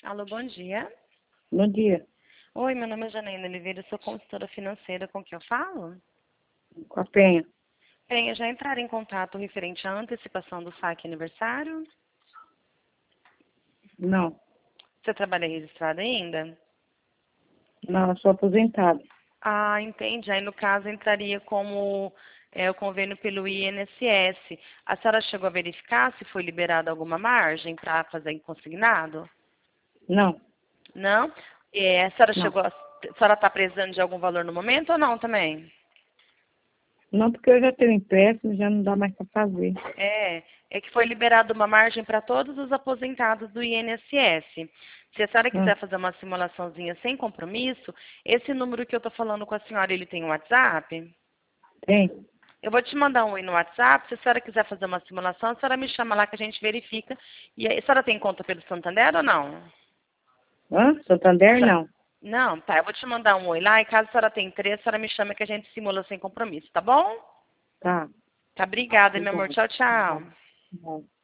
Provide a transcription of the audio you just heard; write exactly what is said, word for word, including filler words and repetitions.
Alô, bom dia. Bom dia. Oi, meu nome é Janaína Oliveira, sou consultora financeira. Com quem eu falo? Com a Penha. Penha, já entraram em contato referente à antecipação do saque aniversário? Não. Você trabalha registrado ainda? Não, eu sou aposentada. Ah, entendi. Aí, no caso, entraria como é, o convênio pelo I N S S. A senhora chegou a verificar se foi liberada alguma margem para fazer em consignado? Não, Não? É, a senhora não. chegou a, a senhora está precisando de algum valor no momento ou não também? Não, porque eu já tenho empréstimo, já não dá mais para fazer. É, é que foi liberada uma margem para todos os aposentados do I N S S. Se a senhora Ah, quiser fazer uma simulaçãozinha sem compromisso, esse número que eu estou falando com a senhora, ele tem um WhatsApp? tem? Eu vou te mandar um oi no WhatsApp. Se a senhora quiser fazer uma simulação, a senhora me chama lá que a gente verifica. E aí, a senhora tem conta pelo Santander ou não? Hã? Santander, Sa- não. Não, tá. Eu vou te mandar um oi lá e caso a senhora tenha interesse, a senhora me chama que a gente simula sem compromisso, tá bom? Tá. Tá, obrigada, meu amor. Obrigada. Tchau, tchau. Tá. Tá.